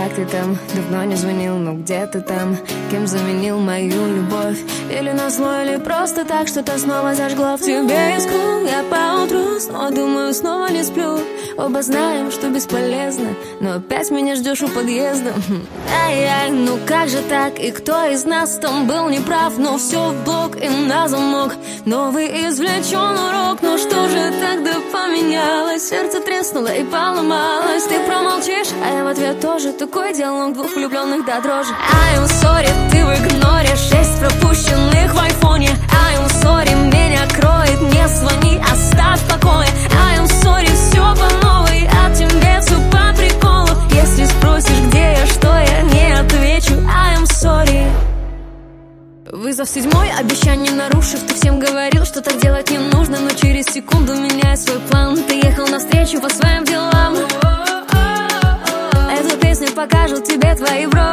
как ты там? Давно не звонил, но где ты там? Кем заменил мою любовь? Или назло, или просто так что-то снова зажгло в тебе искру. Я поутру снова думаю, снова не сплю. Оба знаем, что бесполезно, но опять меня ждешь у подъезда. Ай-яй, ну как же так? И кто из нас там был неправ? Но все в блок и на замок. Новый извлечен урок. Но что же тогда поменялось? Сердце треснуло и поломалось. Ты промолчишь, а я в ответ тоже. Такой диалог двух влюбленных до дрожи. I'm sorry, ты в игноре. 6 пропущенных в айфоне. I'm sorry, меня кроет. Не звони, оставь в покое. I'm sorry, все по новой. А тебе все по приколу. Если спросишь, где я, что я, не отвечу. I'm sorry. Вызов 7, обещание нарушив. Ты всем говорил, что так делать не нужно. Но через секунду меняя свой план. Ты ехал навстречу по своим делам. Эту песню покажут тебе твои бро.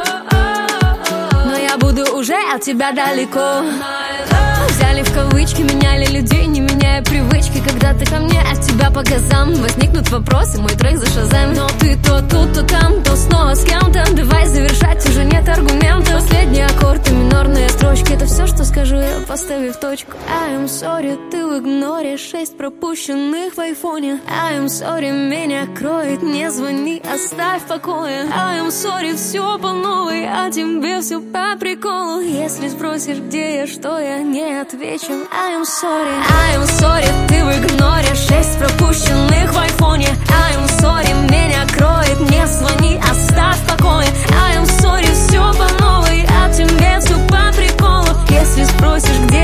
Но я буду уже от тебя далеко. Взяли в кавычки, меняли людей, не меняя привычки. Когда ты ко мне, от тебя по газам. Возникнут вопросы, мой трек зашазаем. Но ты то тут, то там, то снова с кем-то. Давай завершать, уже нет аргументов. Последний аккорд и минорные строчки. Это все, что скажу я, поставив точку. I'm sorry, ты в игноре. 6 пропущенных в айфоне. I'm sorry, меня кроет. Не звони, оставь в покое. I'm sorry, все по новой. А тебе все по приколу. Если спросишь, где я, что я, не отвечу. I'm sorry, ты в игноре. 6 пропущенных в айфоне. I'm sorry, меня кроет. Не звони, оставь в покое. I'm sorry, все по новой. А тебе все по приколу. Если спросишь, где